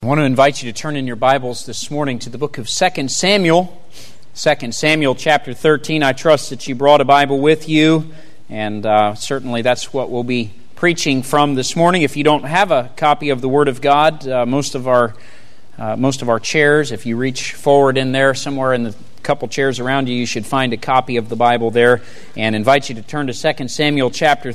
I want to invite you to turn in your Bibles this morning to the book of 2 Samuel. 2 Samuel chapter 13. I trust that you brought a Bible with you, and certainly that's what we'll be preaching from this morning. If you don't have a copy of the Word of God, most of our chairs, if you reach forward in there somewhere in the couple chairs around you, you should find a copy of the Bible there, and invite you to turn to 2 Samuel chapter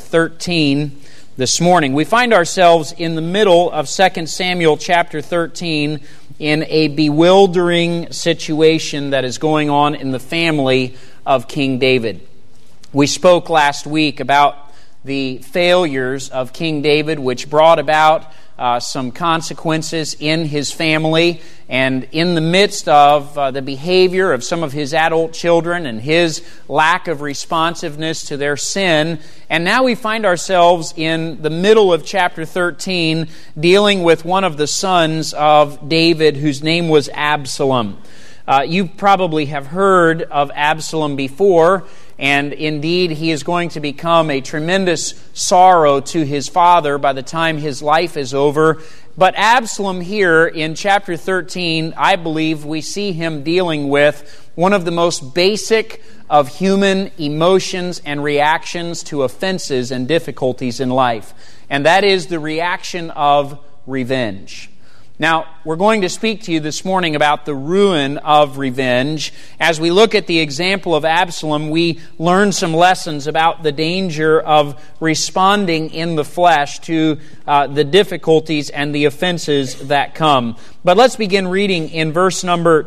13 this morning. We find ourselves in the middle of 2 Samuel chapter 13 in a bewildering situation that is going on in the family of King David. We spoke last week about the failures of King David, which brought about some consequences in his family, and in the midst of the behavior of some of his adult children and his lack of responsiveness to their sin. And now we find ourselves in the middle of chapter 13 dealing with one of the sons of David whose name was Absalom. You probably have heard of Absalom before, and indeed he is going to become a tremendous sorrow to his father by the time his life is over. But Absalom here in chapter 13, I believe we see him dealing with one of the most basic of human emotions and reactions to offenses and difficulties in life, and that is the reaction of revenge. Now, we're going to speak to you this morning about the ruin of revenge. As we look at the example of Absalom, we learn some lessons about the danger of responding in the flesh to the difficulties and the offenses that come. But let's begin reading in verse number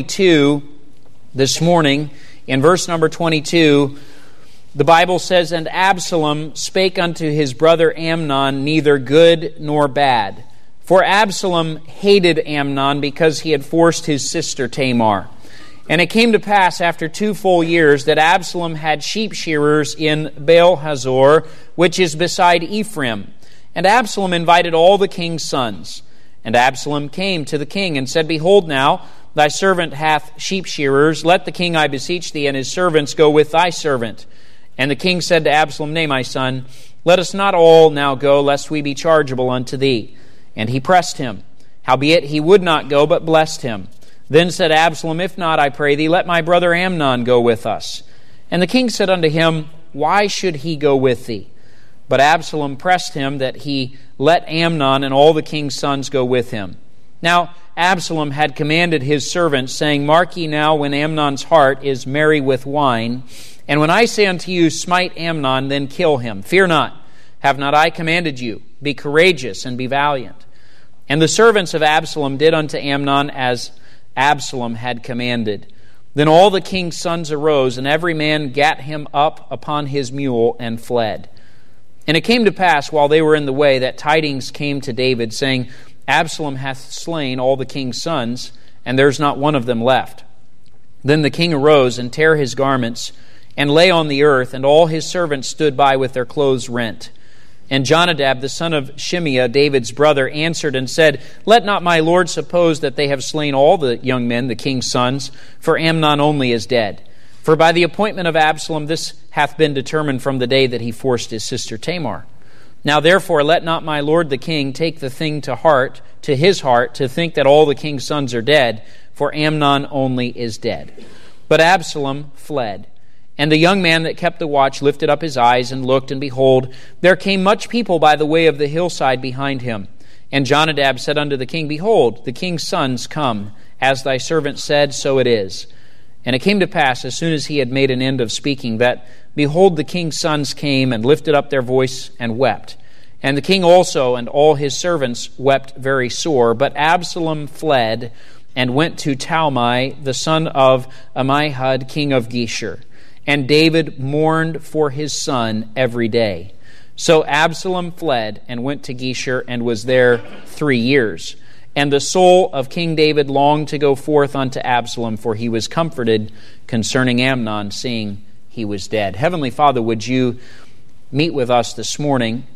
22 this morning. In verse number 22, the Bible says, "And Absalom spake unto his brother Amnon neither good nor bad. For Absalom hated Amnon because he had forced his sister Tamar. And it came to pass after 2 full years that Absalom had sheep shearers in Baal-hazor, which is beside Ephraim. And Absalom invited all the king's sons. And Absalom came to the king and said, Behold now, thy servant hath sheep shearers. Let the king, I beseech thee, and his servants go with thy servant. And the king said to Absalom, Nay, my son, let us not all now go, lest we be chargeable unto thee. And he pressed him. Howbeit he would not go, but blessed him. Then said Absalom, If not, I pray thee, let my brother Amnon go with us. And the king said unto him, Why should he go with thee? But Absalom pressed him that he let Amnon and all the king's sons go with him. Now Absalom had commanded his servants, saying, Mark ye now when Amnon's heart is merry with wine. And when I say unto you, Smite Amnon, then kill him. Fear not. Have not I commanded you? Be courageous and be valiant. And the servants of Absalom did unto Amnon as Absalom had commanded. Then all the king's sons arose, and every man gat him up upon his mule and fled. And it came to pass, while they were in the way, that tidings came to David, saying, Absalom hath slain all the king's sons, and there's not one of them left. Then the king arose and tare his garments, and lay on the earth, and all his servants stood by with their clothes rent. And Jonadab, the son of Shimeah, David's brother, answered and said, Let not my lord suppose that they have slain all the young men, the king's sons, for Amnon only is dead. For by the appointment of Absalom this hath been determined from the day that he forced his sister Tamar. Now therefore let not my lord the king take the thing to his heart, to think that all the king's sons are dead, for Amnon only is dead. But Absalom fled. And the young man that kept the watch lifted up his eyes and looked, and behold, there came much people by the way of the hillside behind him. And Jonadab said unto the king, Behold, the king's sons come, as thy servant said, so it is. And it came to pass, as soon as he had made an end of speaking, that, behold, the king's sons came and lifted up their voice and wept. And the king also and all his servants wept very sore. But Absalom fled and went to Talmai, the son of Ammihud, king of Geshur. And David mourned for his son every day. So Absalom fled and went to Geshur and was there 3 years. And the soul of King David longed to go forth unto Absalom, for he was comforted concerning Amnon, seeing he was dead. Heavenly Father, would you meet with us this morning?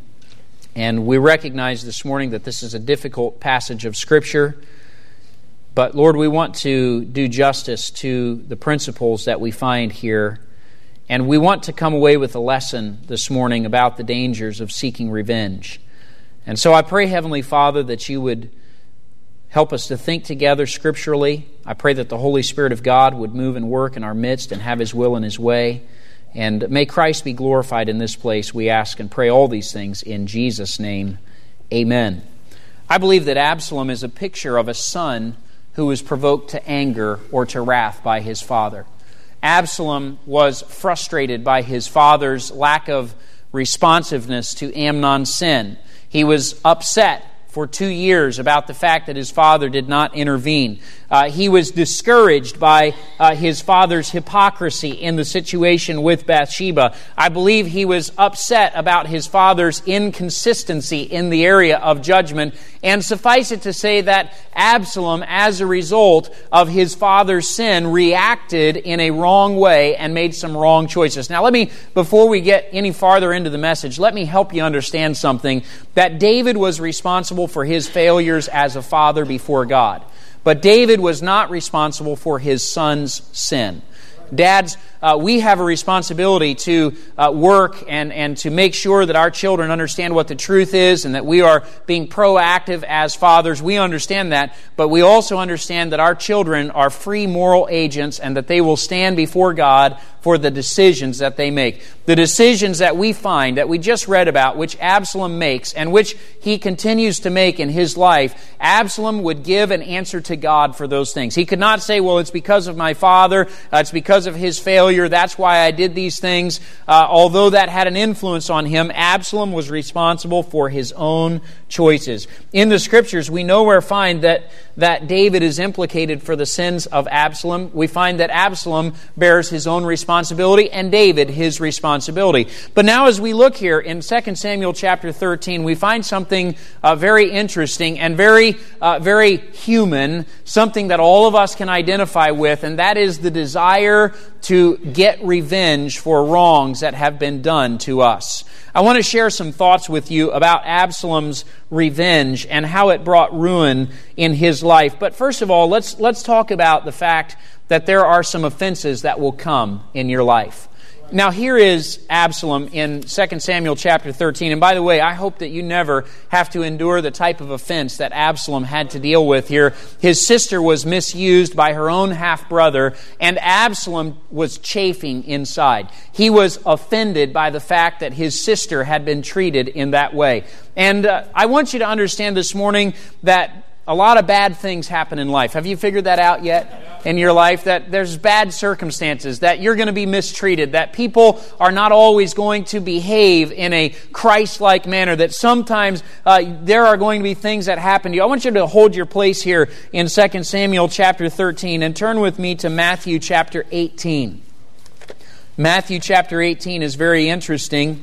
And we recognize this morning that this is a difficult passage of Scripture. But Lord, we want to do justice to the principles that we find here. And we want to come away with a lesson this morning about the dangers of seeking revenge. And so I pray, Heavenly Father, that you would Help us to think together scripturally. I pray that the Holy Spirit of God would move and work in our midst and have His will and His way. And may Christ be glorified in this place, we ask and pray all these things in Jesus' name. Amen. I believe that Absalom is a picture of a son who was provoked to anger or to wrath by his father. Absalom was frustrated by his father's lack of responsiveness to Amnon's sin. He was upset for 2 years about the fact that his father did not intervene. He was discouraged by his father's hypocrisy in the situation with Bathsheba. I believe he was upset about his father's inconsistency in the area of judgment. And suffice it to say that Absalom, as a result of his father's sin, reacted in a wrong way and made some wrong choices. Now before we get any farther into the message, let me help you understand something. That David was responsible for his failures as a father before God. But David was not responsible for his son's sin. Dads, we have a responsibility to work and to make sure that our children understand what the truth is and that we are being proactive as fathers. We understand that, but we also understand that our children are free moral agents and that they will stand before God for the decisions that they make. The decisions that we find, that we just read about, which Absalom makes and which he continues to make in his life, Absalom would give an answer to God for those things. He could not say, well, it's because of my father, it's because of his failure, that's why I did these things. Although that had an influence on him, Absalom was responsible for his own choices. In the Scriptures, we nowhere find that David is implicated for the sins of Absalom. We find that Absalom bears his own responsibility and David his responsibility. But now as we look here in 2 Samuel chapter 13, we find something very interesting and very human, something that all of us can identify with, and that is the desire to get revenge for wrongs that have been done to us. I want to share some thoughts with you about Absalom's revenge and how it brought ruin in his life. But first of all, let's talk about the fact that there are some offenses that will come in your life. Now here is Absalom in 2 Samuel chapter 13. And by the way, I hope that you never have to endure the type of offense that Absalom had to deal with here. His sister was misused by her own half-brother, and Absalom was chafing inside. He was offended by the fact that his sister had been treated in that way. And I want you to understand this morning that a lot of bad things happen in life. Have you figured that out yet in your life? That there's bad circumstances, that you're going to be mistreated, that people are not always going to behave in a Christ-like manner, that sometimes there are going to be things that happen to you. I want you to hold your place here in 2 Samuel chapter 13 and turn with me to Matthew chapter 18. Matthew chapter 18 is very interesting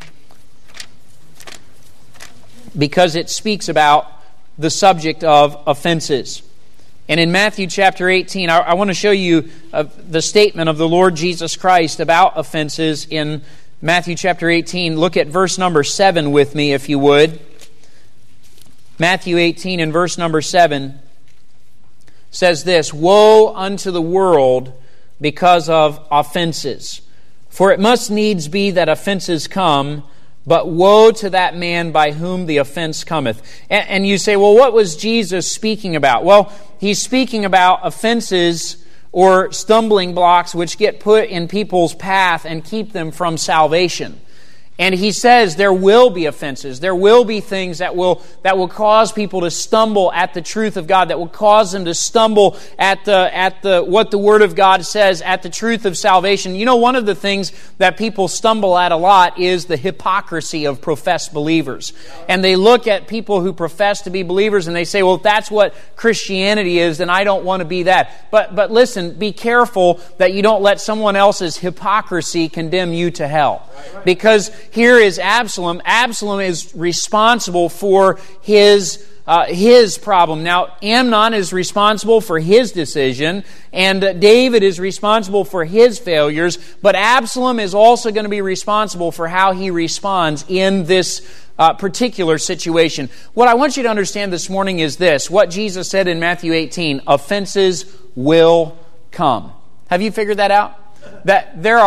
because it speaks about the subject of offenses. And in Matthew chapter 18, I want to show you the statement of the Lord Jesus Christ about offenses in Matthew chapter 18. Look at verse number 7 with me, if you would. Matthew 18 and verse number 7 says this, "Woe unto the world because of offenses. For it must needs be that offenses come, but woe to that man by whom the offense cometh." And you say, well, what was Jesus speaking about? Well, He's speaking about offenses or stumbling blocks which get put in people's path and keep them from salvation. And He says there will be offenses. There will be things that will cause people to stumble at the truth of God, that will cause them to stumble at the what the Word of God says, at the truth of salvation. You know, one of the things that people stumble at a lot is the hypocrisy of professed believers. And they look at people who profess to be believers and they say, well, if that's what Christianity is, then I don't want to be that. But listen, be careful that you don't let someone else's hypocrisy condemn you to hell. Because here is Absalom. Absalom is responsible for his problem. Now, Amnon is responsible for his decision, and David is responsible for his failures, but Absalom is also going to be responsible for how he responds in this particular situation. What I want you to understand this morning is this, what Jesus said in Matthew 18, offenses will come. Have you figured that out? That there are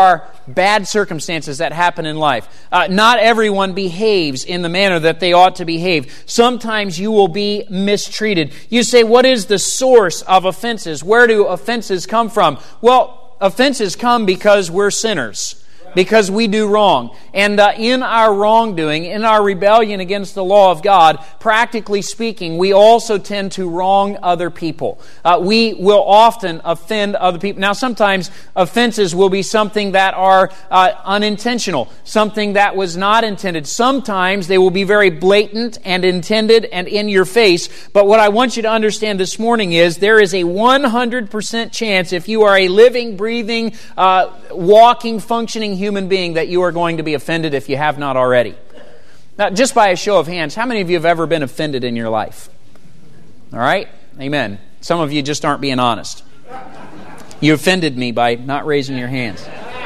bad circumstances that happen in life. Not everyone behaves in the manner that they ought to behave. Sometimes you will be mistreated. You say, what is the source of offenses? Where do offenses come from? Well, offenses come because we're sinners. Because we do wrong. And in our wrongdoing, in our rebellion against the law of God, practically speaking, we also tend to wrong other people. We will often offend other people. Now, sometimes offenses will be something that are unintentional, something that was not intended. Sometimes they will be very blatant and intended and in your face. But what I want you to understand this morning is there is a 100% chance, if you are a living, breathing, walking, functioning human being, that you are going to be offended if you have not already. Now, just by a show of hands, how many of you have ever been offended in your life? All right? Amen. Some of you just aren't being honest. You offended me by not raising your hands.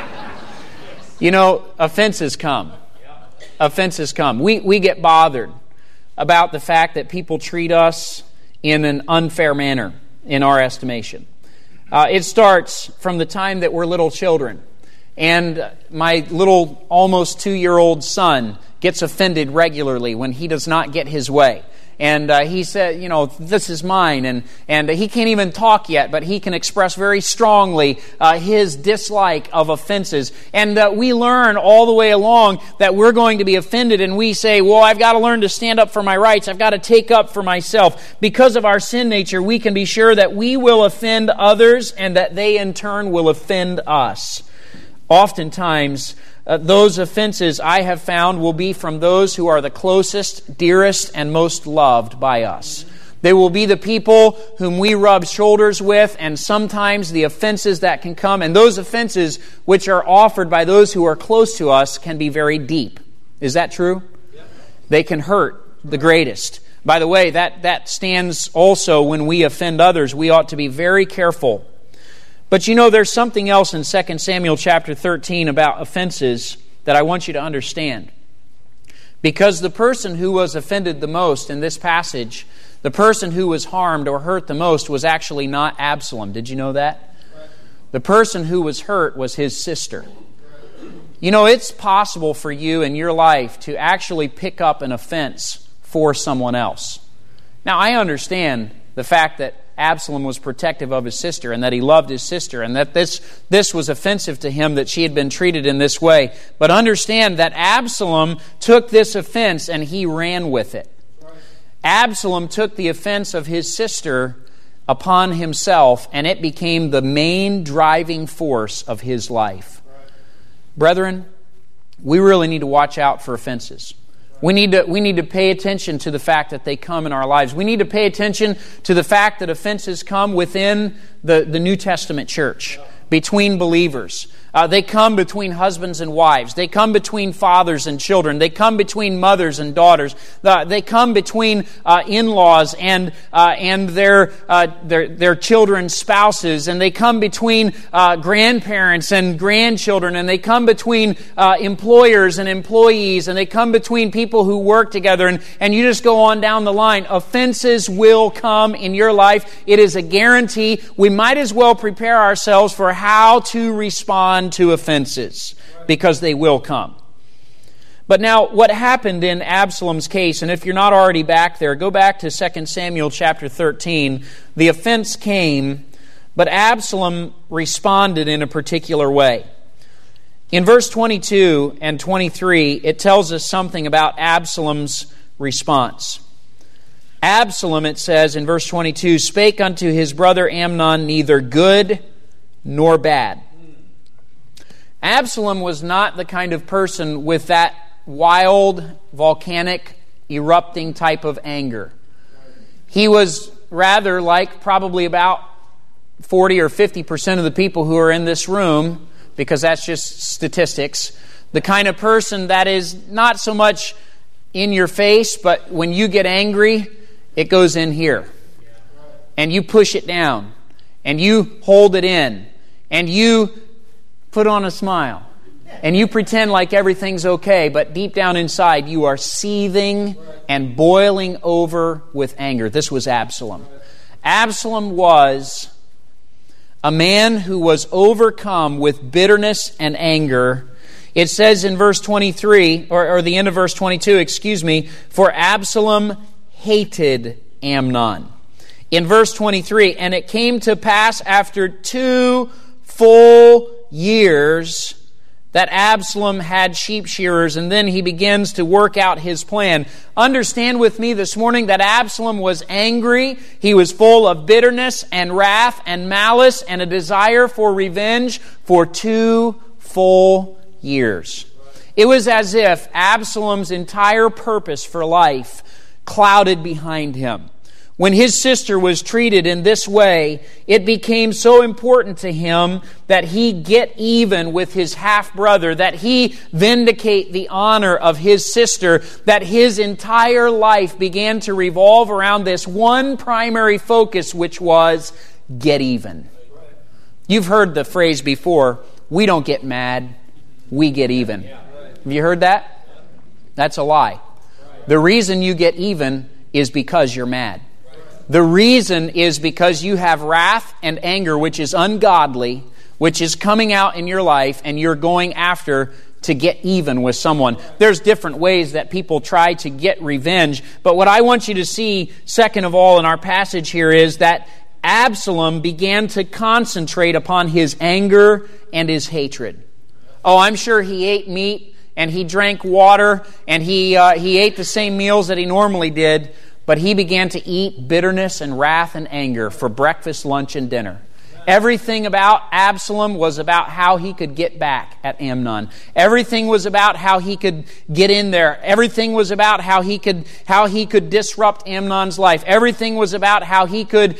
You know, offenses come. Offenses come. We get bothered about the fact that people treat us in an unfair manner, in our estimation. It starts from the time that we're little children. And my little, almost 2-year-old son gets offended regularly when he does not get his way. And he said, you know, this is mine. And he can't even talk yet, but he can express very strongly his dislike of offenses. And we learn all the way along that we're going to be offended. And we say, well, I've got to learn to stand up for my rights. I've got to take up for myself. Because of our sin nature, we can be sure that we will offend others and that they in turn will offend us. Oftentimes, those offenses I have found will be from those who are the closest, dearest, and most loved by us. They will be the people whom we rub shoulders with, and sometimes the offenses that can come, and those offenses which are offered by those who are close to us can be very deep. Is that true? Yeah. They can hurt the greatest. By the way, that stands also when we offend others. We ought to be very careful. But you know, there's something else in 2 Samuel chapter 13 about offenses that I want you to understand. Because the person who was offended the most in this passage, the person who was harmed or hurt the most was actually not Absalom. Did you know that? The person who was hurt was his sister. You know, it's possible for you in your life to actually pick up an offense for someone else. Now, I understand the fact that Absalom was protective of his sister and that he loved his sister and that this was offensive to him that she had been treated in this way. But understand that Absalom took this offense and he ran with it. Absalom took the offense of his sister upon himself, and it became the main driving force of his life. Brethren, we really need to watch out for offenses. We need to pay attention to the fact that they come in our lives. We need to pay attention to the fact that offenses come within the New Testament church, between believers. They come between husbands and wives. They come between fathers and children. They come between mothers and daughters. They come between in-laws and their children's spouses. And they come between grandparents and grandchildren. And they come between employers and employees. And they come between people who work together. And you just go on down the line. Offenses will come in your life. It is a guarantee. We might as well prepare ourselves for how to respond to offenses, because they will come. But now, what happened in Absalom's case, and if you're not already back there, go back to 2 Samuel chapter 13. The offense came, but Absalom responded in a particular way. In verse 22 and 23, it tells us something about Absalom's response. Absalom, it says in verse 22, spake unto his brother Amnon neither good nor bad. Absalom was not the kind of person with that wild, volcanic, erupting type of anger. He was rather like probably about 40 or 50% of the people who are in this room, because that's just statistics, the kind of person that is not so much in your face, but when you get angry, it goes in here. And you push it down. And you hold it in. And you put on a smile. And you pretend like everything's okay, but deep down inside you are seething and boiling over with anger. This was Absalom. Absalom was a man who was overcome with bitterness and anger. It says in verse 23, or the end of verse 22, for Absalom hated Amnon. In verse 23, and it came to pass after 2 full years that Absalom had sheep shearers, and then he begins to work out his plan. Understand with me this morning that Absalom was angry. He was full of bitterness and wrath and malice and a desire for revenge for 2 full years. It was as if Absalom's entire purpose for life clouded behind him. When his sister was treated in this way, it became so important to him that he get even with his half-brother, that he vindicate the honor of his sister, that his entire life began to revolve around this one primary focus, which was get even. You've heard the phrase before, we don't get mad, we get even. Have you heard that? That's a lie. The reason you get even is because you're mad. The reason is because you have wrath and anger, which is ungodly, which is coming out in your life, and you're going after to get even with someone. There's different ways that people try to get revenge, but what I want you to see, second of all, in our passage here is that Absalom began to concentrate upon his anger and his hatred. Oh, I'm sure he ate meat, and he drank water, and he ate the same meals that he normally did, but he began to eat bitterness and wrath and anger for breakfast, lunch, and dinner. Everything about Absalom was about how he could get back at Amnon. Everything was about how he could get in there. Everything was about how he could disrupt Amnon's life. Everything was about how he could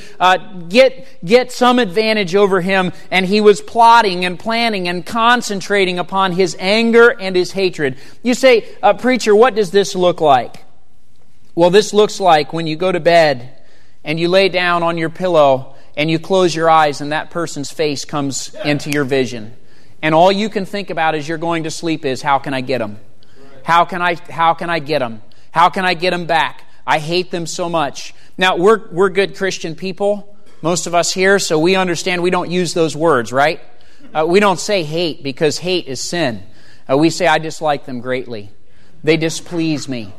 get some advantage over him. And he was plotting and planning and concentrating upon his anger and his hatred. You say, preacher, what does this look like? Well, this looks like when you go to bed and you lay down on your pillow and you close your eyes and that person's face comes into your vision. And all you can think about as you're going to sleep is, how can I get them? How can I get them? How can I get them back? I hate them so much. Now, we're good Christian people, most of us here, so we understand we don't use those words, right? We don't say hate because hate is sin. We say, I dislike them greatly. They displease me.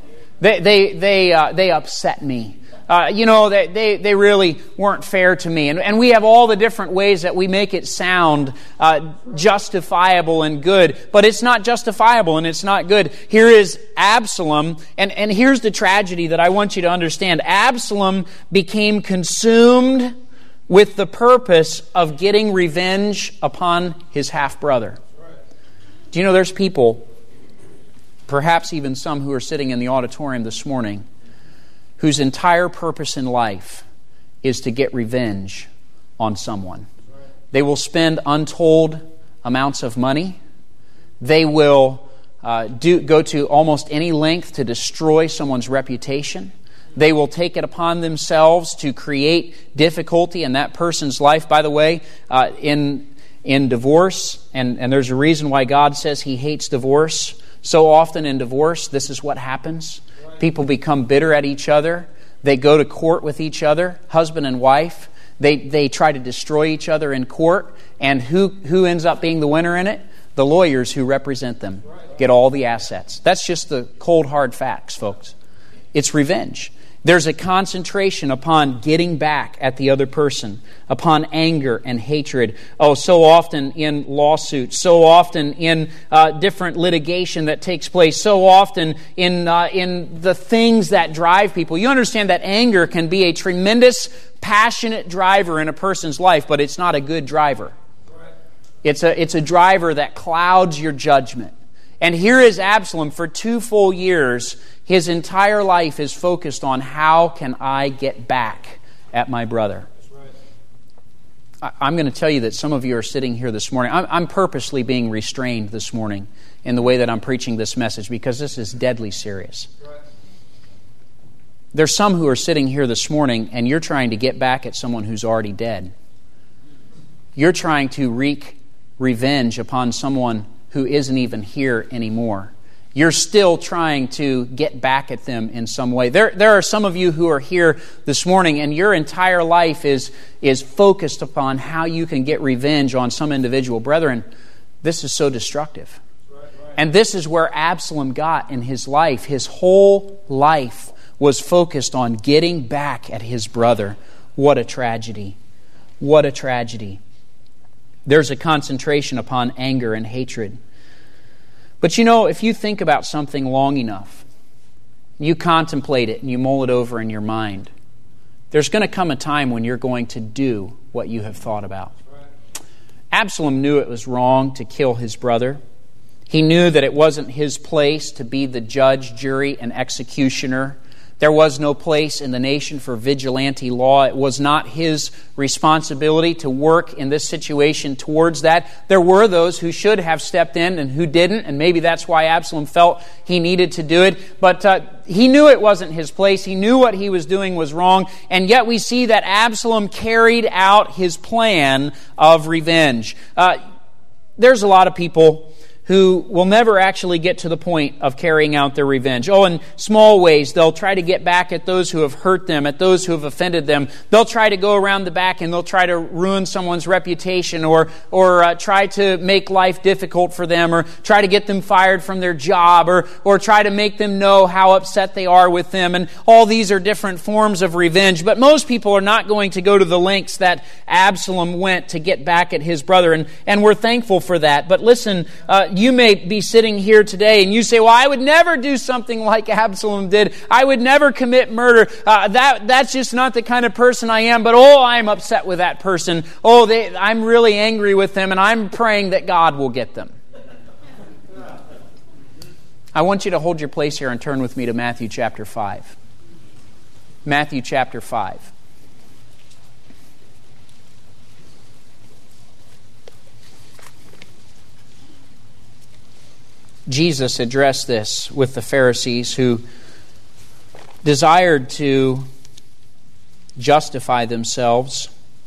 They upset me. They really weren't fair to me. And we have all the different ways that we make it sound justifiable and good. But it's not justifiable and it's not good. Here is Absalom. And here's the tragedy that I want you to understand. Absalom became consumed with the purpose of getting revenge upon his half-brother. Do you know there's people, perhaps even some who are sitting in the auditorium this morning, whose entire purpose in life is to get revenge on someone. They will spend untold amounts of money. They will go to almost any length to destroy someone's reputation. They will take it upon themselves to create difficulty in that person's life. By the way, in divorce, and there's a reason why God says He hates divorce. So often in divorce, this is what happens. People become bitter at each other. They go to court with each other, husband and wife. They try to destroy each other in court. And who ends up being the winner in it? The lawyers who represent them get all the assets. That's just the cold, hard facts, folks. It's revenge. There's a concentration upon getting back at the other person, upon anger and hatred. Oh, so often in lawsuits, so often in different litigation that takes place, so often in the things that drive people. You understand that anger can be a tremendous, passionate driver in a person's life, but it's not a good driver. It's a driver that clouds your judgment. And here is Absalom for 2 full years. His entire life is focused on, how can I get back at my brother? I'm going to tell you that some of you are sitting here this morning. I'm purposely being restrained this morning in the way that I'm preaching this message because this is deadly serious. There's some who are sitting here this morning and you're trying to get back at someone who's already dead. You're trying to wreak revenge upon someone who isn't even here anymore. You're still trying to get back at them in some way. There are some of you who are here this morning and your entire life is focused upon how you can get revenge on some individual. Brethren, this is so destructive. And this is where Absalom got in his life. His whole life was focused on getting back at his brother. What a tragedy. What a tragedy. There's a concentration upon anger and hatred. But you know, if you think about something long enough, you contemplate it and you mull it over in your mind, there's going to come a time when you're going to do what you have thought about. Absalom knew it was wrong to kill his brother. He knew that it wasn't his place to be the judge, jury, and executioner. There was no place in the nation for vigilante law. It was not his responsibility to work in this situation towards that. There were those who should have stepped in and who didn't, and maybe that's why Absalom felt he needed to do it. But he knew it wasn't his place. He knew what he was doing was wrong, and yet we see that Absalom carried out his plan of revenge. There's a lot of people who will never actually get to the point of carrying out their revenge. Oh, in small ways, they'll try to get back at those who have hurt them, at those who have offended them. They'll try to go around the back and they'll try to ruin someone's reputation or try to make life difficult for them or try to get them fired from their job or try to make them know how upset they are with them. And all these are different forms of revenge. But most people are not going to go to the lengths that Absalom went to get back at his brother. And we're thankful for that. But listen, you may be sitting here today and you say, well, I would never do something like Absalom did. I would never commit murder. That's just not the kind of person I am. But I'm upset with that person. I'm really angry with them and I'm praying that God will get them. I want you to hold your place here and turn with me to Matthew chapter 5. Matthew chapter 5. Jesus addressed this with the Pharisees who desired to justify themselves.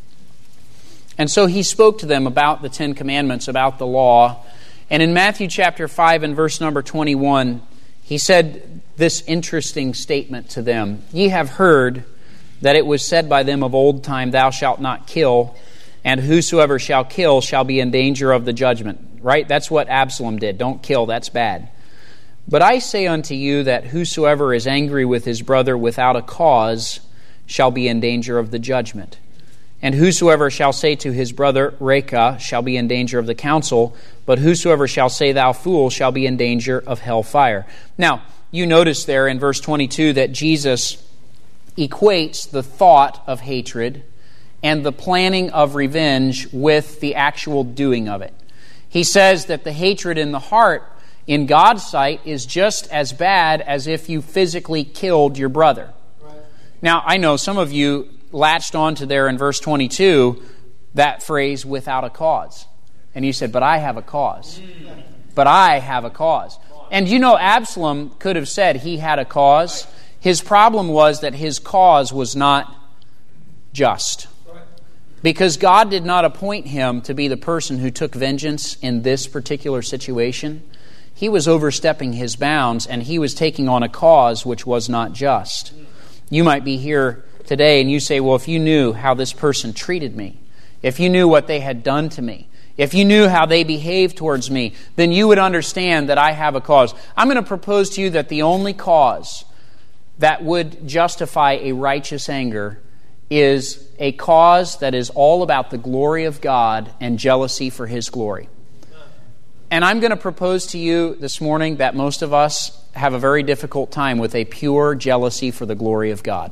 And so he spoke to them about the Ten Commandments, about the law. And in Matthew chapter 5 and verse number 21, he said this interesting statement to them. Ye have heard that it was said by them of old time, Thou shalt not kill, and whosoever shall kill shall be in danger of the judgment. Right? That's what Absalom did. Don't kill, that's bad. But I say unto you that whosoever is angry with his brother without a cause shall be in danger of the judgment. And whosoever shall say to his brother, Reka, shall be in danger of the council, but whosoever shall say, Thou fool, shall be in danger of hell fire. Now, you notice there in verse 22 that Jesus equates the thought of hatred and the planning of revenge with the actual doing of it. He says that the hatred in the heart, in God's sight, is just as bad as if you physically killed your brother. Right. Now, I know some of you latched onto there in verse 22, that phrase, without a cause. And you said, but I have a cause. But I have a cause. And you know, Absalom could have said he had a cause. His problem was that his cause was not just. Because God did not appoint him to be the person who took vengeance in this particular situation. He was overstepping his bounds and he was taking on a cause which was not just. You might be here today and you say, well, if you knew how this person treated me, if you knew what they had done to me, if you knew how they behaved towards me, then you would understand that I have a cause. I'm going to propose to you that the only cause that would justify a righteous anger is a cause that is all about the glory of God and jealousy for His glory. And I'm going to propose to you this morning that most of us have a very difficult time with a pure jealousy for the glory of God.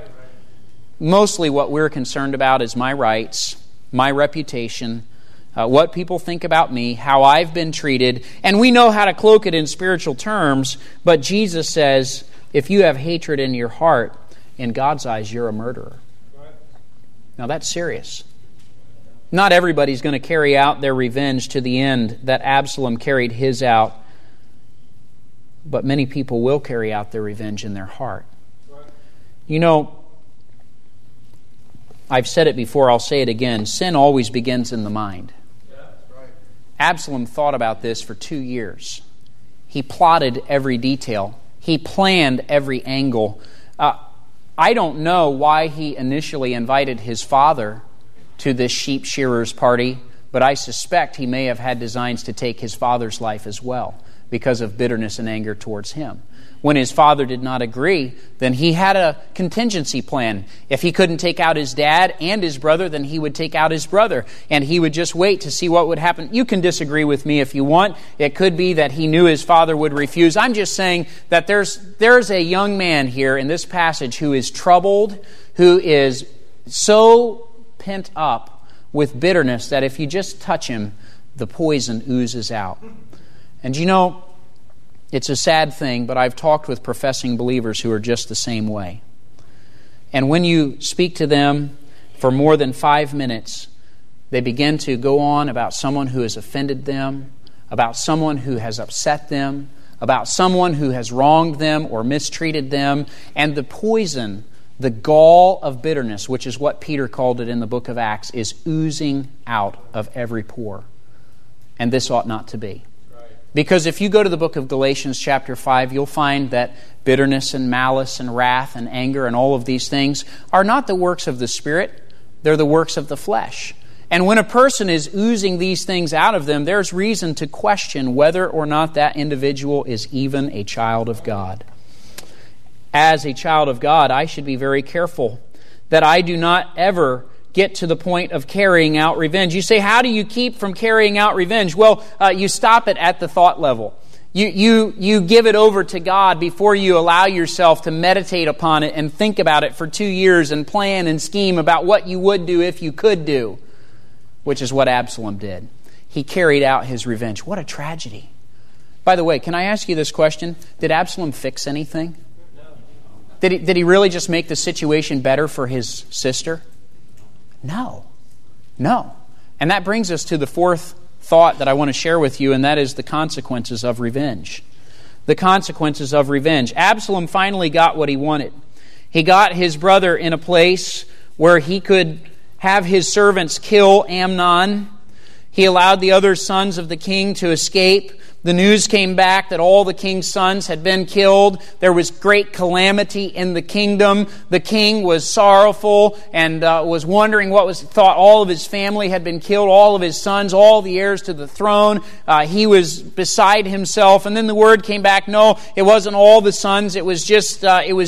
Mostly what we're concerned about is my rights, my reputation, what people think about me, how I've been treated, and we know how to cloak it in spiritual terms, but Jesus says, if you have hatred in your heart, in God's eyes, you're a murderer. Now that's serious. Not everybody's going to carry out their revenge to the end that Absalom carried his out, but many people will carry out their revenge in their heart. You know, I've said it before, I'll say it again, sin always begins in the mind. Absalom thought about this for 2 years. He plotted every detail. He planned every angle. I don't know why he initially invited his father to this sheep shearer's party, but I suspect he may have had designs to take his father's life as well because of bitterness and anger towards him. When his father did not agree, then he had a contingency plan. If he couldn't take out his dad and his brother, then he would take out his brother, and he would just wait to see what would happen. You can disagree with me if you want. It could be that he knew his father would refuse. I'm just saying that there's a young man here in this passage who is troubled, who is so pent up with bitterness that if you just touch him, the poison oozes out. And you know, it's a sad thing, but I've talked with professing believers who are just the same way. And when you speak to them for more than 5 minutes, they begin to go on about someone who has offended them, about someone who has upset them, about someone who has wronged them or mistreated them, and the poison, the gall of bitterness, which is what Peter called it in the book of Acts, is oozing out of every pore. And this ought not to be. Because if you go to the book of Galatians chapter 5, you'll find that bitterness and malice and wrath and anger and all of these things are not the works of the Spirit, they're the works of the flesh. And when a person is oozing these things out of them, there's reason to question whether or not that individual is even a child of God. As a child of God, I should be very careful that I do not ever get to the point of carrying out revenge. You say, how do you keep from carrying out revenge? Well, you stop it at the thought level. You give it over to God before you allow yourself to meditate upon it and think about it for 2 years and plan and scheme about what you would do if you could do, which is what Absalom did. He carried out his revenge. What a tragedy. By the way, can I ask you this question? Did Absalom fix anything? Did he really just make the situation better for his sister? No. And that brings us to the fourth thought that I want to share with you, and that is the consequences of revenge. The consequences of revenge. Absalom finally got what he wanted. He got his brother in a place where he could have his servants kill Amnon. He allowed the other sons of the king to escape. The news came back that all the king's sons had been killed. There was great calamity in the kingdom. The king was sorrowful and was wondering thought all of his family had been killed, all of his sons, all the heirs to the throne. He was beside himself. And then the word came back, no, it wasn't all the sons. It was just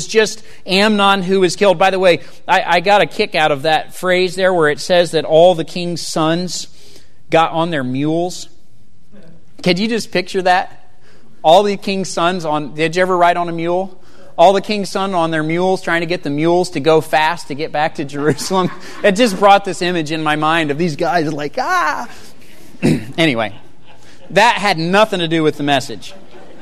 Amnon who was killed. By the way, I got a kick out of that phrase there where it says that all the king's sons got on their mules. Could you just picture that? All the king's sons did you ever ride on a mule? All the king's sons on their mules, trying to get the mules to go fast to get back to Jerusalem. It just brought this image in my mind of these guys like, Anyway, that had nothing to do with the message.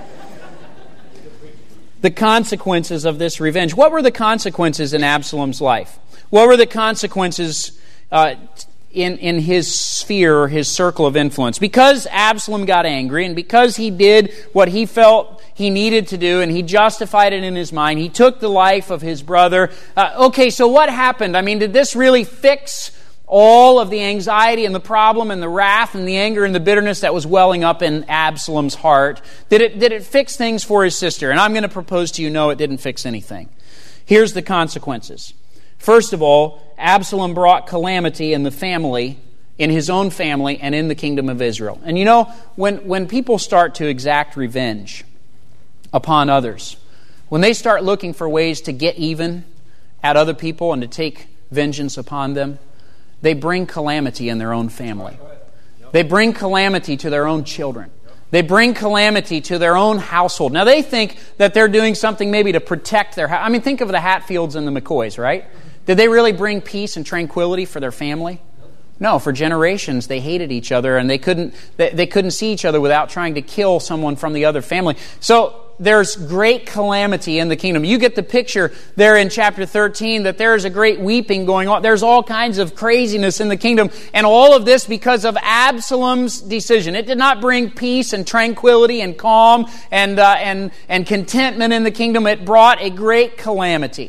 The consequences of this revenge. What were the consequences in Absalom's life? What were the consequences in his sphere, or his circle of influence? Because Absalom got angry and because he did what he felt he needed to do and he justified it in his mind, he took the life of his brother. Okay, so what happened? I mean, did this really fix all of the anxiety and the problem and the wrath and the anger and the bitterness that was welling up in Absalom's heart? Did it fix things for his sister? And I'm going to propose to you, no, it didn't fix anything. Here's the consequences. First of all, Absalom brought calamity in the family, in his own family, and in the kingdom of Israel. And you know, when people start to exact revenge upon others, when they start looking for ways to get even at other people and to take vengeance upon them, they bring calamity in their own family. They bring calamity to their own children. They bring calamity to their own household. Now, they think that they're doing something maybe to protect their house. I mean, think of the Hatfields and the McCoys, right? Did they really bring peace and tranquility for their family? No, for generations they hated each other and they couldn't see each other without trying to kill someone from the other family. So there's great calamity in the kingdom. You get the picture there in chapter 13 that there is a great weeping going on. There's all kinds of craziness in the kingdom, and all of this because of Absalom's decision. It did not bring peace and tranquility and calm and contentment in the kingdom. It brought a great calamity.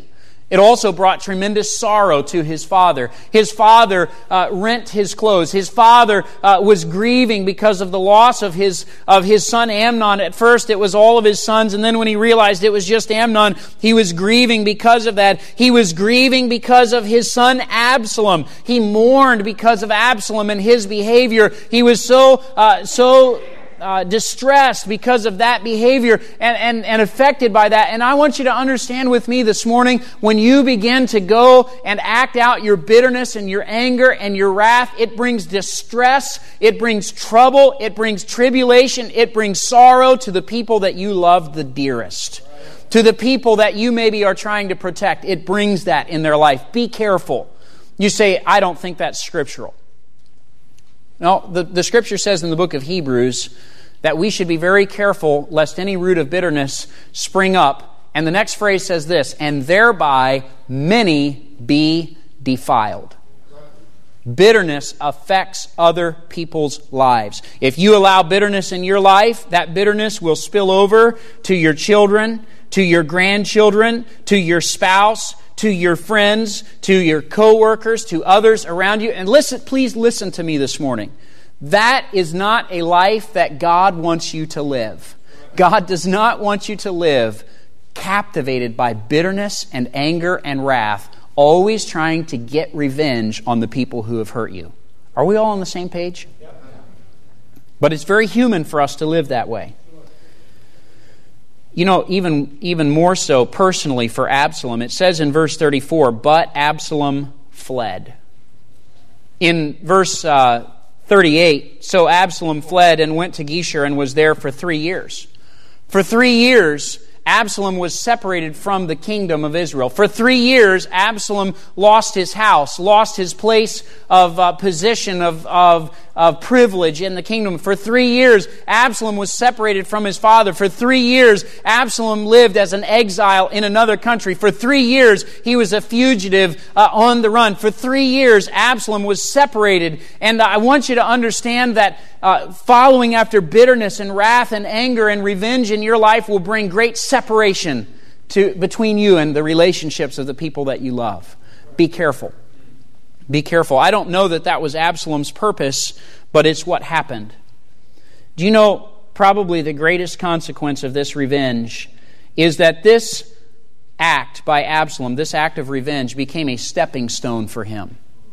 It also brought tremendous sorrow to his father. His father rent his clothes. His father was grieving because of the loss of his son Amnon. At first it was all of his sons, and then when he realized it was just Amnon, he was grieving because of that. He was grieving because of his son Absalom. He mourned because of Absalom and his behavior. He was so distressed because of that behavior and affected by that. And I want you to understand with me this morning, when you begin to go and act out your bitterness and your anger and your wrath, it brings distress, it brings trouble, it brings tribulation, it brings sorrow to the people that you love the dearest. To the people that you maybe are trying to protect. It brings that in their life. Be careful. You say, I don't think that's scriptural. No, the Scripture says in the book of Hebrews that we should be very careful lest any root of bitterness spring up. And the next phrase says this, and thereby many be defiled. Bitterness affects other people's lives. If you allow bitterness in your life, that bitterness will spill over to your children, to your grandchildren, to your spouse, to your friends, to your co-workers, to others around you. And listen, please listen to me this morning. That is not a life that God wants you to live. God does not want you to live captivated by bitterness and anger and wrath, always trying to get revenge on the people who have hurt you. Are we all on the same page? But it's very human for us to live that way. You know, even more so personally for Absalom, it says in verse 34, but Absalom fled. In verse 38, so Absalom fled and went to Geshur and was there for 3 years. For 3 years, Absalom was separated from the kingdom of Israel. For 3 years, Absalom lost his house, lost his place of position, of privilege in the kingdom. For 3 years, Absalom was separated from his father. For 3 years, Absalom lived as an exile in another country. For 3 years, he was a fugitive on the run. For 3 years, Absalom was separated. And I want you to understand that following after bitterness and wrath and anger and revenge in your life will bring great separation between you and the relationships of the people that you love. Be careful. Be careful. I don't know that was Absalom's purpose, but it's what happened. Do you know probably the greatest consequence of this revenge is that this act by Absalom, this act of revenge, became a stepping stone for him.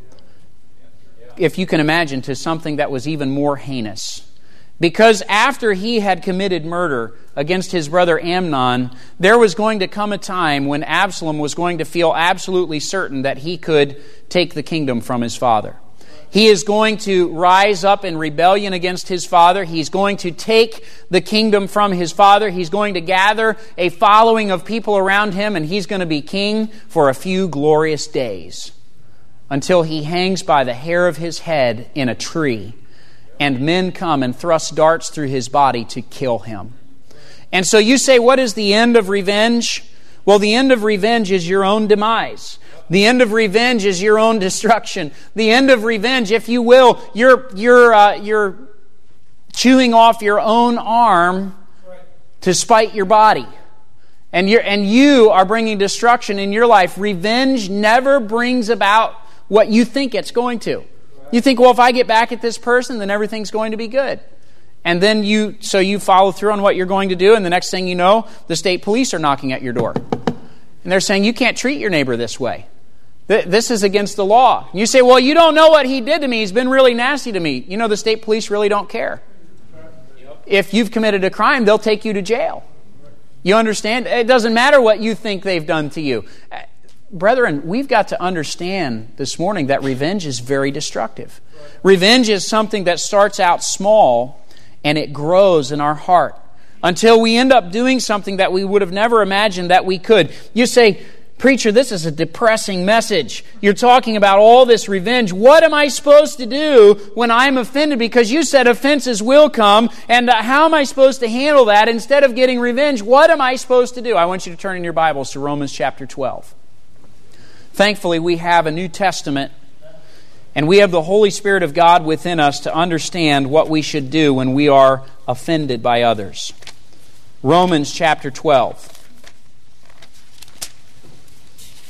If you can imagine, to something that was even more heinous. Because after he had committed murder against his brother Amnon, there was going to come a time when Absalom was going to feel absolutely certain that he could take the kingdom from his father. He is going to rise up in rebellion against his father. He's going to take the kingdom from his father. He's going to gather a following of people around him, and he's going to be king for a few glorious days until he hangs by the hair of his head in a tree, and men come and thrust darts through his body to kill him. And so you say, what is the end of revenge? Well, the end of revenge is your own demise. The end of revenge is your own destruction. The end of revenge, if you will, you're chewing off your own arm to spite your body. And you are bringing destruction in your life. Revenge never brings about what you think it's going to. You think, well, if I get back at this person, then everything's going to be good. And then you follow through on what you're going to do, and the next thing you know, the state police are knocking at your door. And they're saying, you can't treat your neighbor this way. This is against the law. You say, well, you don't know what he did to me. He's been really nasty to me. You know, the state police really don't care. If you've committed a crime, they'll take you to jail. You understand? It doesn't matter what you think they've done to you. Brethren, we've got to understand this morning that revenge is very destructive. Revenge is something that starts out small and it grows in our heart until we end up doing something that we would have never imagined that we could. You say, preacher, this is a depressing message. You're talking about all this revenge. What am I supposed to do when I'm offended? Because you said offenses will come, and how am I supposed to handle that? Instead of getting revenge, what am I supposed to do? I want you to turn in your Bibles to Romans chapter 12. Thankfully, we have a New Testament, and we have the Holy Spirit of God within us to understand what we should do when we are offended by others. Romans chapter 12.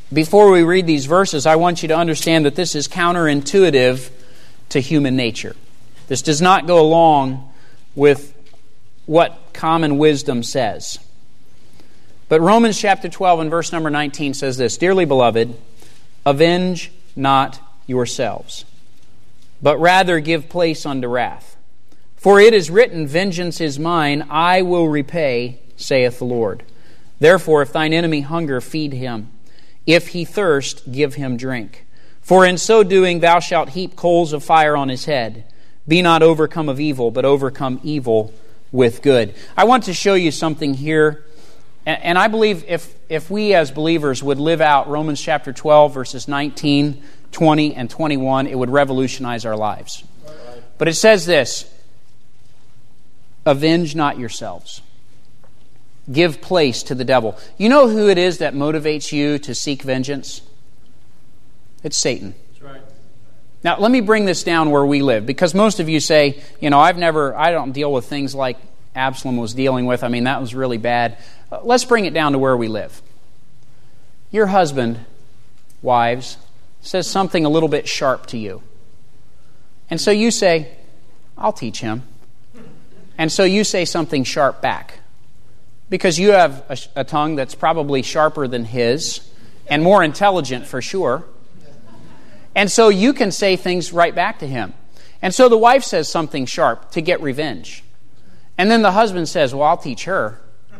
before we read these verses, I want you to understand that this is counterintuitive to human nature. This does not go along with what common wisdom says. But Romans chapter 12 and verse number 19 says this, "Dearly beloved, avenge not yourselves, but rather give place unto wrath. For it is written, Vengeance is mine, I will repay, saith the Lord. Therefore, if thine enemy hunger, feed him. If he thirst, give him drink. For in so doing thou shalt heap coals of fire on his head. Be not overcome of evil, but overcome evil with good." I want to show you something here. And I believe if we as believers would live out Romans chapter 12, verses 19, 20, and 21, it would revolutionize our lives. But it says this, "Avenge not yourselves. Give place to the devil." You know who it is that motivates you to seek vengeance? It's Satan. That's right. Now, let me bring this down where we live, because most of you say, I don't deal with things like Absalom was dealing with. I mean, that was really bad. Let's bring it down to where we live. Your husband, wives, says something a little bit sharp to you. And so you say, "I'll teach him." And so you say something sharp back. Because you have a tongue that's probably sharper than his and more intelligent for sure. And so you can say things right back to him. And so the wife says something sharp to get revenge. And then the husband says, "Well, I'll teach her.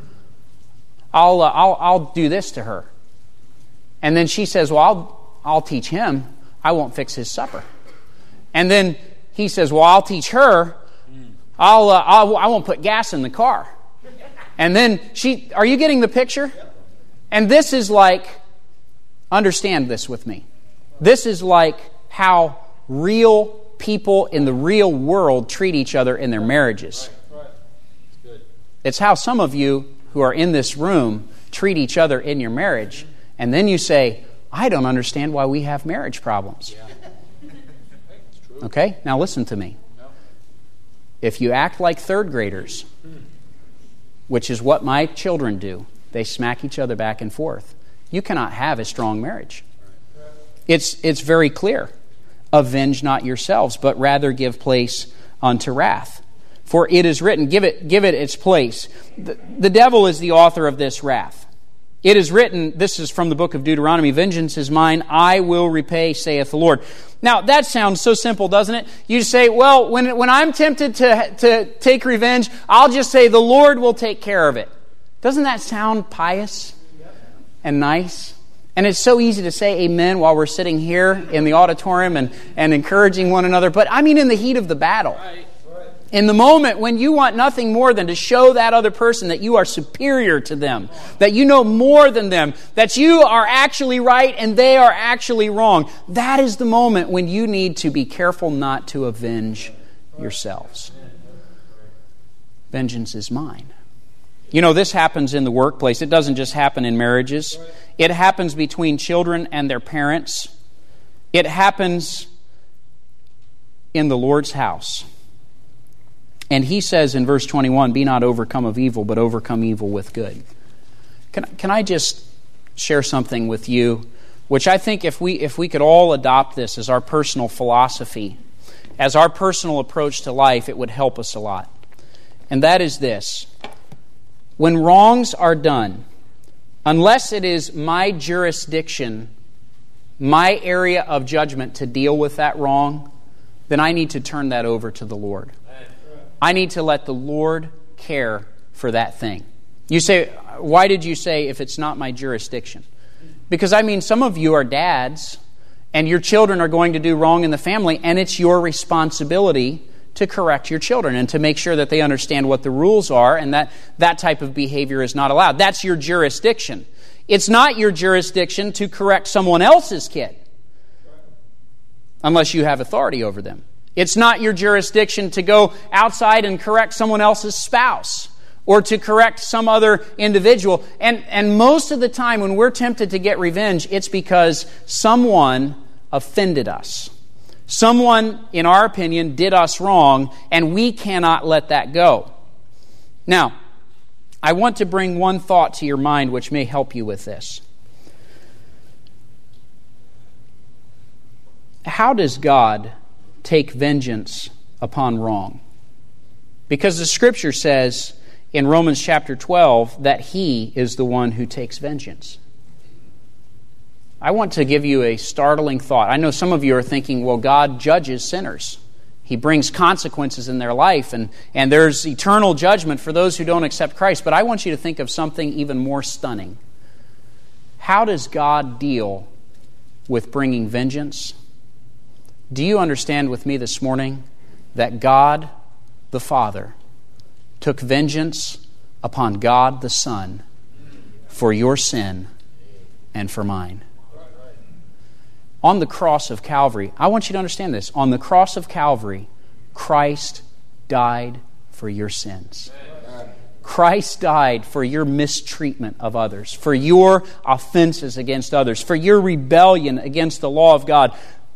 I'll do this to her." And then she says, "Well, I'll teach him. I won't fix his supper." And then he says, "Well, I'll teach her. I won't put gas in the car." And then are you getting the picture? And this is like, understand this with me. This is like how real people in the real world treat each other in their marriages. Right. Good. It's how some of you who are in this room treat each other in your marriage. And then you say, "I don't understand why we have marriage problems." Yeah. Okay? Now listen to me. If you act like third graders, which is what my children do, they smack each other back and forth, you cannot have a strong marriage. It's very clear. "Avenge not yourselves, but rather give place unto wrath. For it is written," give it its place. The devil is the author of this wrath. It is written, this is from the book of Deuteronomy, "Vengeance is mine, I will repay, saith the Lord." Now, that sounds so simple, doesn't it? You say, well, when I'm tempted to take revenge, I'll just say, "The Lord will take care of it." Doesn't that sound pious and nice? And it's so easy to say amen while we're sitting here in the auditorium and encouraging one another. But I mean in the heat of the battle. Right. In the moment when you want nothing more than to show that other person that you are superior to them, that you know more than them, that you are actually right and they are actually wrong, that is the moment when you need to be careful not to avenge yourselves. Vengeance is mine. This happens in the workplace. It doesn't just happen in marriages. It happens between children and their parents. It happens in the Lord's house. And he says in verse 21, "Be not overcome of evil, but overcome evil with good." Can I just share something with you, which I think if we could all adopt this as our personal philosophy, as our personal approach to life, it would help us a lot. And that is this. When wrongs are done, unless it is my jurisdiction, my area of judgment to deal with that wrong, then I need to turn that over to the Lord. I need to let the Lord care for that thing. You say, why did you say if it's not my jurisdiction? Because some of you are dads, and your children are going to do wrong in the family, and it's your responsibility to correct your children and to make sure that they understand what the rules are and that type of behavior is not allowed. That's your jurisdiction. It's not your jurisdiction to correct someone else's kid unless you have authority over them. It's not your jurisdiction to go outside and correct someone else's spouse or to correct some other individual. And most of the time when we're tempted to get revenge, it's because someone offended us. Someone, in our opinion, did us wrong, and we cannot let that go. Now, I want to bring one thought to your mind which may help you with this. How does God take vengeance upon wrong? Because the Scripture says in Romans chapter 12 that He is the one who takes vengeance. I want to give you a startling thought. I know some of you are thinking, well, God judges sinners. He brings consequences in their life, and there's eternal judgment for those who don't accept Christ. But I want you to think of something even more stunning. How does God deal with bringing vengeance? Do you understand with me this morning that God the Father took vengeance upon God the Son for your sin and for mine? On the cross of Calvary, I want you to understand this. On the cross of Calvary, Christ died for your sins. Christ died for your mistreatment of others, for your offenses against others, for your rebellion against the law of God.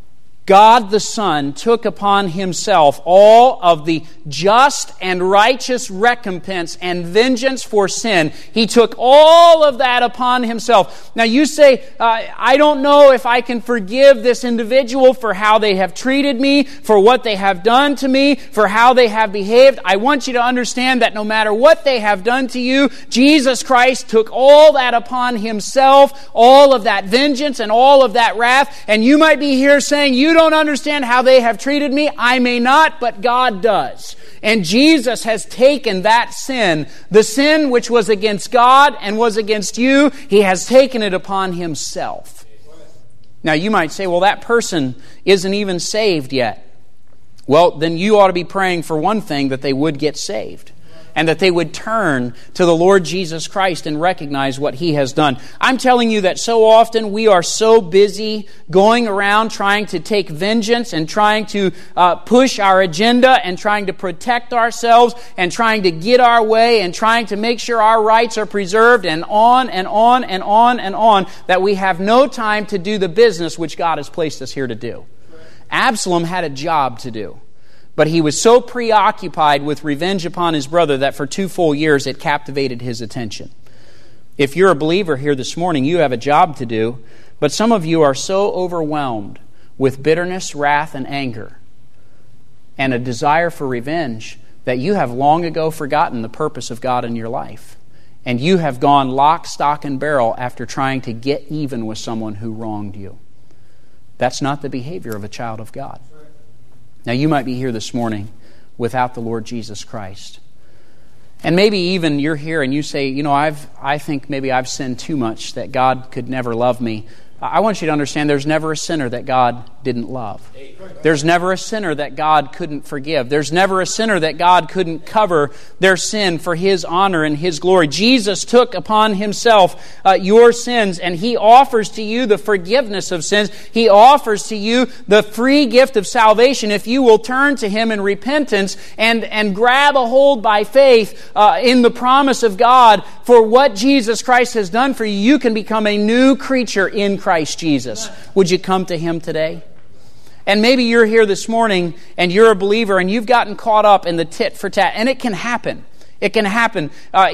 God the Son took upon Himself all of the just and righteous recompense and vengeance for sin. He took all of that upon Himself. Now you say, I don't know if I can forgive this individual for how they have treated me, for what they have done to me, for how they have behaved. I want you to understand that no matter what they have done to you, Jesus Christ took all that upon Himself, all of that vengeance and all of that wrath. And you might be here saying, you don't understand how they have treated me. I may not, but God does. And Jesus has taken that sin, the sin which was against God and was against you, He has taken it upon Himself. Now you might say, well, that person isn't even saved yet. Well, then you ought to be praying for one thing, that they would get saved, and that they would turn to the Lord Jesus Christ and recognize what He has done. I'm telling you that so often we are so busy going around trying to take vengeance and trying to push our agenda and trying to protect ourselves and trying to get our way and trying to make sure our rights are preserved and on and on and on and on, that we have no time to do the business which God has placed us here to do. Absalom had a job to do. But he was so preoccupied with revenge upon his brother that for 2 full years it captivated his attention. If you're a believer here this morning, you have a job to do, but some of you are so overwhelmed with bitterness, wrath, and anger, and a desire for revenge that you have long ago forgotten the purpose of God in your life. And you have gone lock, stock, and barrel after trying to get even with someone who wronged you. That's not the behavior of a child of God. Now, you might be here this morning without the Lord Jesus Christ. And maybe even you're here and you say, I think maybe I've sinned too much, that God could never love me. I want you to understand there's never a sinner that God didn't love. There's never a sinner that God couldn't forgive. There's never a sinner that God couldn't cover their sin for His honor and His glory. Jesus took upon Himself your sins, and He offers to you the forgiveness of sins. He offers to you the free gift of salvation if you will turn to Him in repentance and grab a hold by faith in the promise of God for what Jesus Christ has done for you. You can become a new creature in Christ Jesus. Would you come to Him today? And maybe you're here this morning and you're a believer and you've gotten caught up in the tit for tat. And it can happen. It can happen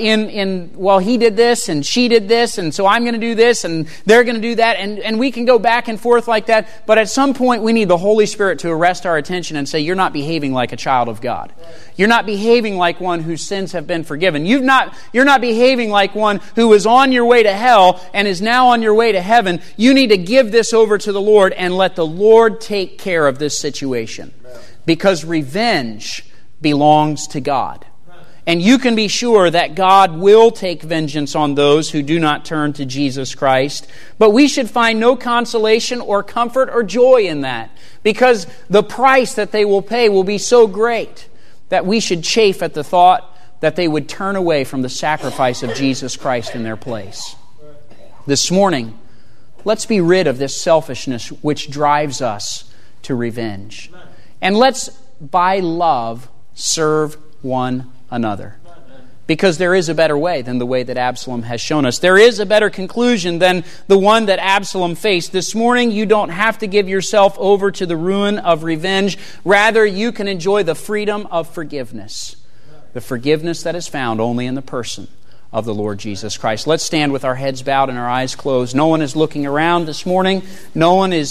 well, he did this and she did this, and so I'm going to do this and they're going to do that. And we can go back and forth like that. But at some point we need the Holy Spirit to arrest our attention and say, you're not behaving like a child of God. You're not behaving like one whose sins have been forgiven. You're not behaving like one who was on your way to hell and is now on your way to heaven. You need to give this over to the Lord and let the Lord take care of this situation. Because revenge belongs to God. And you can be sure that God will take vengeance on those who do not turn to Jesus Christ. But we should find no consolation or comfort or joy in that, because the price that they will pay will be so great that we should chafe at the thought that they would turn away from the sacrifice of Jesus Christ in their place. This morning, let's be rid of this selfishness which drives us to revenge. And let's, by love, serve one another. Because there is a better way than the way that Absalom has shown us. There is a better conclusion than the one that Absalom faced. This morning, you don't have to give yourself over to the ruin of revenge. Rather, you can enjoy the freedom of forgiveness. The forgiveness that is found only in the person of the Lord Jesus Christ. Let's stand with our heads bowed and our eyes closed. No one is looking around this morning. No one is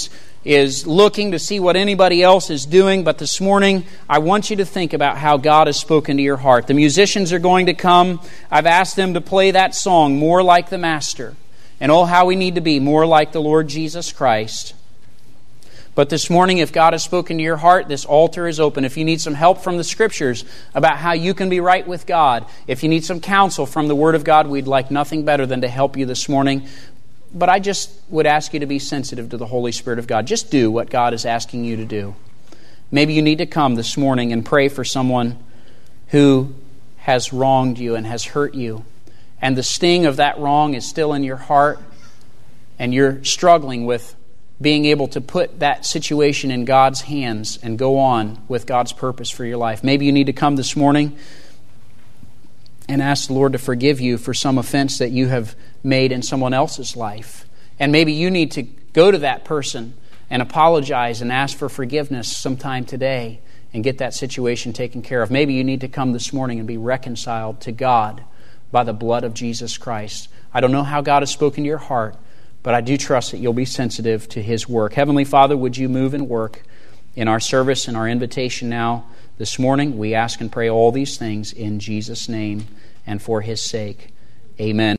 is looking to see what anybody else is doing, but this morning I want you to think about how God has spoken to your heart. The musicians are going to come. I've asked them to play that song, More Like the Master, and oh, how we need to be more like the Lord Jesus Christ. But this morning, if God has spoken to your heart, this altar is open. If you need some help from the Scriptures about how you can be right with God, if you need some counsel from the Word of God, we'd like nothing better than to help you this morning. But I just would ask you to be sensitive to the Holy Spirit of God. Just do what God is asking you to do. Maybe you need to come this morning and pray for someone who has wronged you and has hurt you. And the sting of that wrong is still in your heart, and you're struggling with being able to put that situation in God's hands and go on with God's purpose for your life. Maybe you need to come this morning and ask the Lord to forgive you for some offense that you have made in someone else's life. And maybe you need to go to that person and apologize and ask for forgiveness sometime today and get that situation taken care of. Maybe you need to come this morning and be reconciled to God by the blood of Jesus Christ. I don't know how God has spoken to your heart, but I do trust that you'll be sensitive to His work. Heavenly Father, would you move and work in our service and our invitation now this morning? We ask and pray all these things in Jesus' name and for His sake. Amen.